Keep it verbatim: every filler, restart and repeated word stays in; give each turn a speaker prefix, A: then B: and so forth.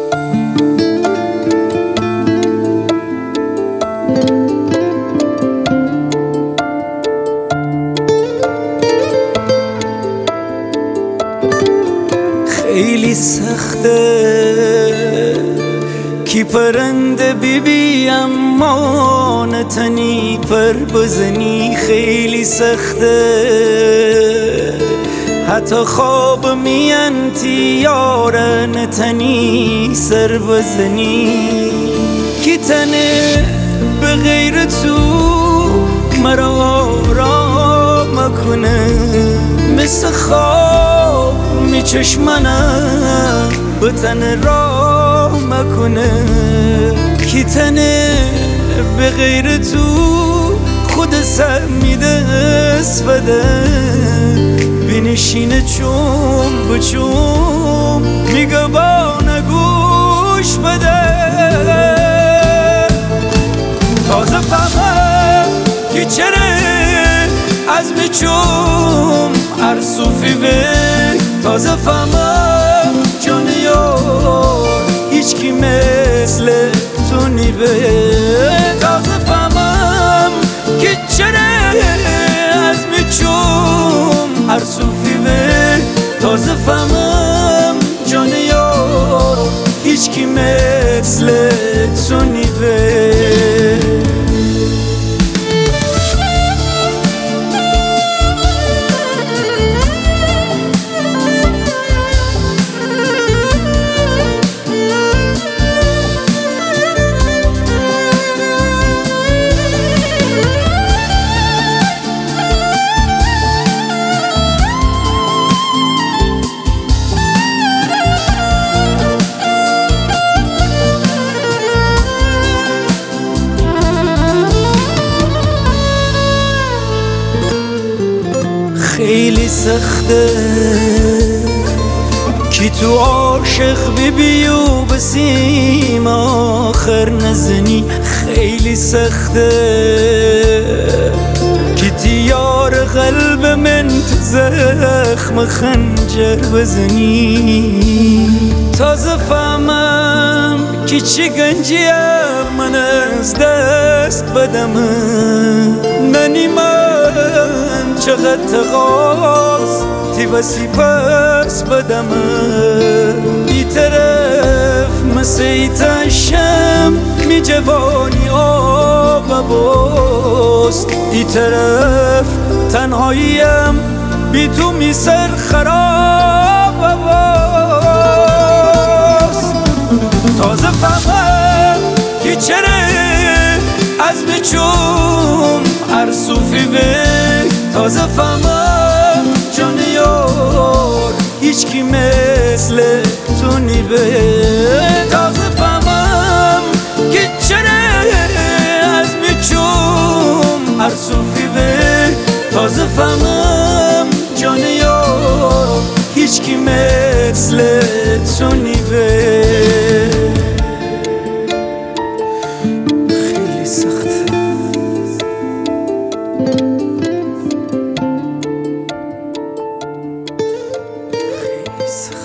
A: خیلی سخته کی پرنده بیبی اما نتنی پر بزنی. خیلی سخته حتی خواب میانتی یاره نتنی سر بزنی. کی تنه به غیر تو مرا آرام کنه، مثل خواب می چشمنم به تن را مکنه. کی تنه به غیر تو خود سر میده اسفده، بنشینه چون بچون میگه با نگوش بده. تازه فهمم که چره از میچوم ارسوفی به. تازه فهمم جان یار هیچ کی مثل تو نیبه. تازه فهمم که چره از میچوم ارسوفی به. تازه فهمم جان یار هیچ کی مثل تو نیبه. خیلی سخته کی تو عاشق ببی و بسیم آخر نزنی. خیلی سخته کی تیار قلب من تو زخم خنجر بزنی. تازه فهمم که چی گنجیم من از دست بدمه. منی من چقدر تقاس تی وسی پس بدمه. بی طرف مثل ایتشم می جوانی آب باست. بی طرف تنهاییم بی تو می سر خراب باست. تازه فهمم که چره از میچوم ارسوفی به. تازه فهمم جان یار هیچ کی مثل تو نیبه. تازه فهمم که چره از میچوم ارسوفی به. تازه فهمم جان یار هیچ کی مثل تو نیبه. خیلی سخته خیلی سخته.